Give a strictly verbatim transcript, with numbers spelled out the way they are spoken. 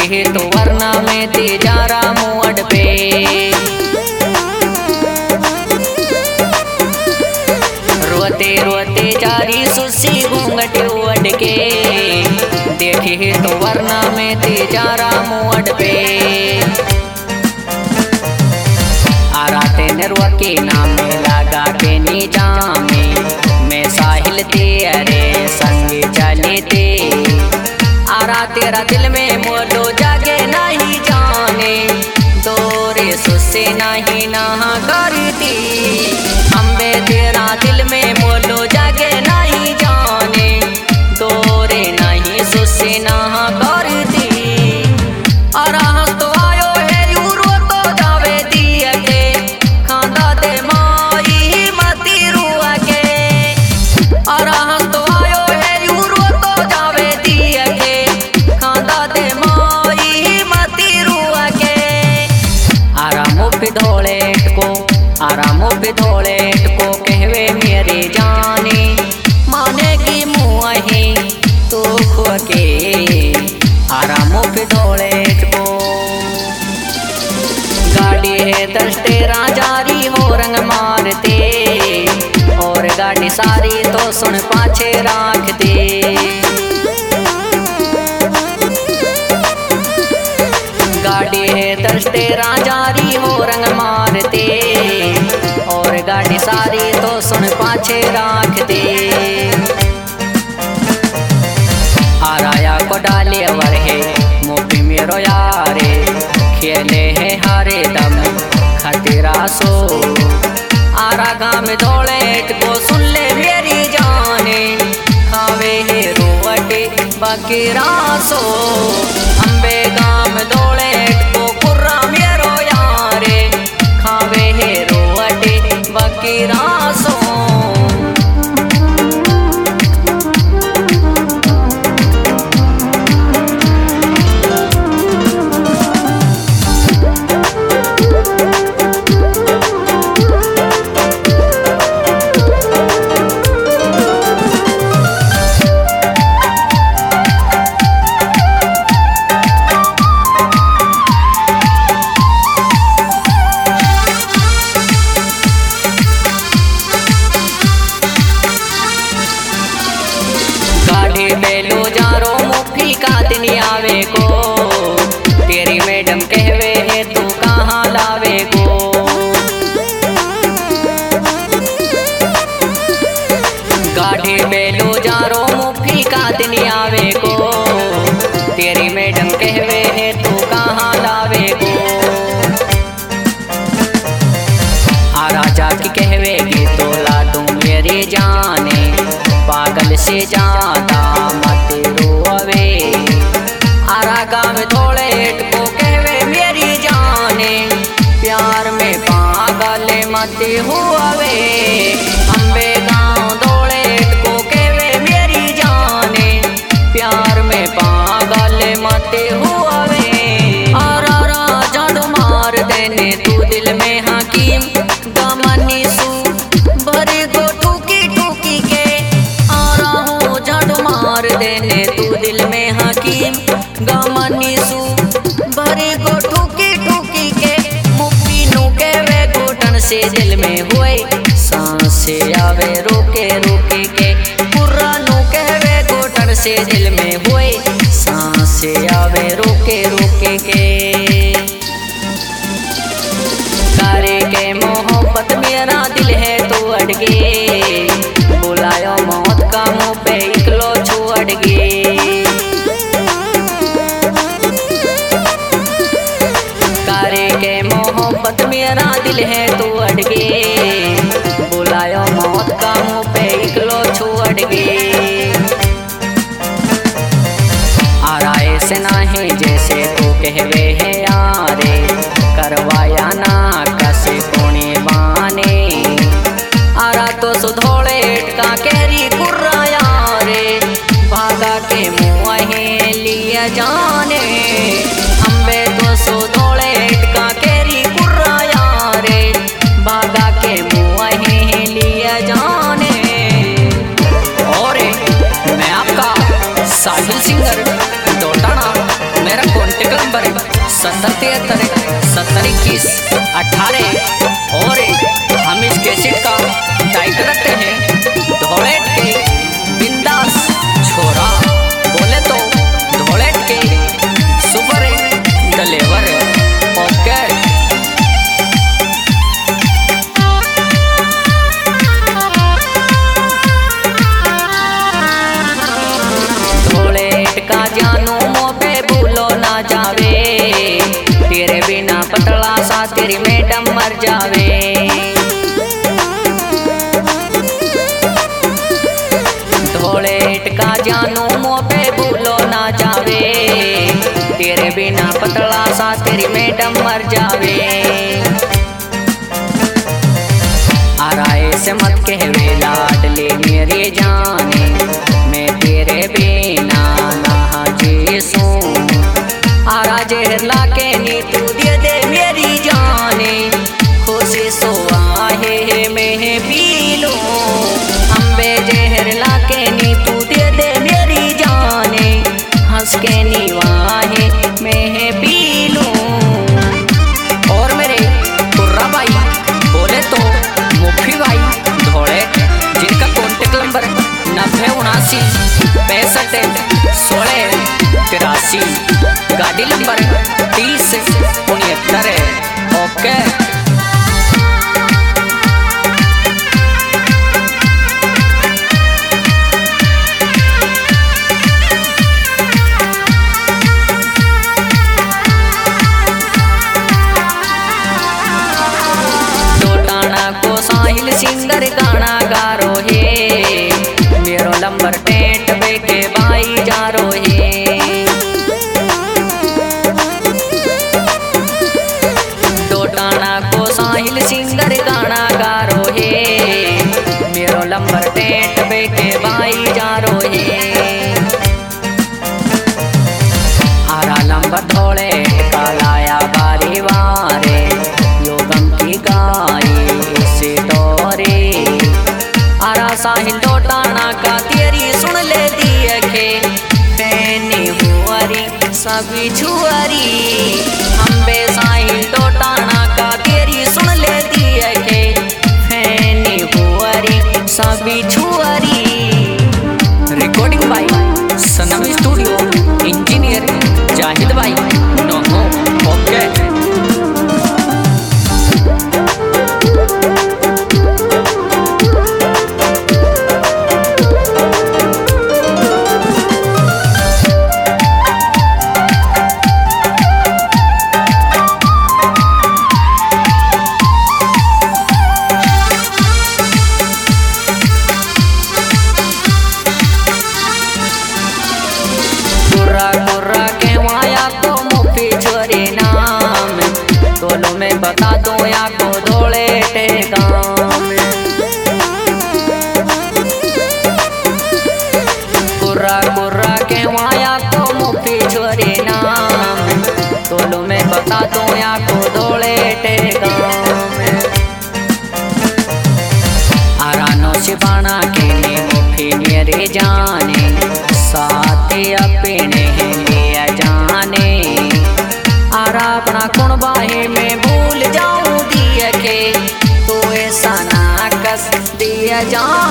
देखे तो वरना में तेजा रामू अड पे। रोते रोते जारी सुसी घूंघट उड़ के, देखे तो वरना में तेजा रामू अड पे। आराते नरवा के नाम लगा के नीचा में, मैं साहिल तेरे संग चले ते। आरा तेरा दिल में मोलो जागे नहीं जाने, दोरे सुसे नहीं नहा करती। अम्बे तेरा दिल में मोलो जागे नहीं जाने, दोरे नहीं सुसे नहा करती। आरा तो आयो है यूरो तो जावे दिया के, खांदा दे माई मती रुआ के। आरा तो आयो है यूरो तो जावे दिया के, खांदा दे माई मती रुआ के। आरामो पे धोले को, आरामो पे धोले को कहवे मेरे जाने, मानेगी मुँह ही तो खुआ के। आरामो पे धोले को गाड़ी है दस्ते राजारी हो रंग मारते, और गाड़ी सारी तो सुन पाछे राख दे। गाड़ी है दस्ते राजारी हो रंग मारते, और गाड़ी सारी तो सुन पाछे राख दे। आराया को डाले वर है मोपी मेरो यारे, खेले है हारे दम खतरा सो। आरा गाम धोले को सुन ले मेरी जाने, खावे है रोवटे बकरा सो। अम्बे गाम धोले को कुर्रा मेरो यारे, खावे है रोवटे बकरा सो। बेलो जारो मुफी का दिन आवे को, तेरी मैडम कहवे है तू कहाँ लावे को। गाढ़े बेलो जारो मुफी का दिन आवे को, तेरी मैडम कहवे है तू कहाँ लावे को। आ राजा की कहवेगी तो ला दूं मेरी जाने, पागल से ज्यादा मत रोवे। आरा गाँव थोड़े को कहवे मेरी जाने, प्यार में पागल मत हुआवे। अम्बे गाँव थोड़े को कहवे मेरी जाने, प्यार में पागल मत हुआवे। आरा राजा तो मार देने तू दिल में हकीम, गमनी सू भरे को ठुकी ठुकी के। मार देने तू दिल में हकीम, गमनी सू भरे को ठुकी ठुकी के। मुफ्ती नु कहवे घुटन से दिल में हुए, सांसे आवे रोके रोके के। पुर्रा नु कहवे घुटन से दिल में हुए, सांसे आवे रोके रोके के। तारे के मोहब्बत मेरा दिल है तो अड़गे, बुलायो मौत का मुँह पे इकलो छोड़ गे। तारे के मोहब्बत मेरा दिल है तो अड़गे, बुलायो मौत का मुँह पे इकलो छोड़ गे। सत्तर तिहत्तर सत्तर इक्कीस अठारह और हम इस कैसेट का टाइटल रखते हैं धोलेट के बिंदास छोरा। बोले तो धोलेट के सुपर डिलीवर। ओके धोलेट का जानू मोपे भूलो ना जावे, तेरे बिना पतला सा तेरी मैडम मर जावे। धोलेट का जानू मोपे भूलो ना जावे, तेरे बिना पतला सा तेरी मैडम मर जावे। आराए से मत कहवे लाडले मेरे जाने, मैं तेरे बिना ना जी सूं। आरा जहर लाके नी तू दे दे मेरी जाने, खुशी सो आहे मैं पी लूं। अम्बे जहर लाके नी तू दे दे मेरी जाने, हंस के नीवाहे मैं पी लूं। और मेरे कुर्रा भाई बोले तो मुफी भाई धोले, जिनका कॉन्टेक्ट नंबर नब्बे उनासी पैंसठ सोलह तिरासी, गाड़ी नंबर तीस उनहत्तर है। ओके टोटाना को साहिल सिंगर गाना गारो है, मेरो नंबर टेंट बेके बाई जारो है। टोटाना को साहिल सिंगर गाना गारो है, मेरो नंबर टेंट बेके बाई जारो है। आरा नंबर धोले का लाया बारी वारे, योगम की गाई से डोरे। आरा साहिल टोटाना का तेरी सुन ले दिए के, फैनी हुआरी सभी छुआरी। अम्बे साहिल टोटाना का तेरी सुन ले दिए के, फैनी हुआरी सभी छुआरी। Recording by Sanam studio, engineer Zahid भाई नोहो। ओके मैं बता दो या को धोले गाँव। कुर्रा कुर्रा के माया तो मुफी छोरे नाम, तोलो में बता दो या को धोले गाँव। आरानो सिपाना के ने मुफी मेरे जाने, साथ अपने लिया जाने। आरा अपना कौन बाहे में भूल जाऊं दिया के, तो ऐसा ना कस दिया जा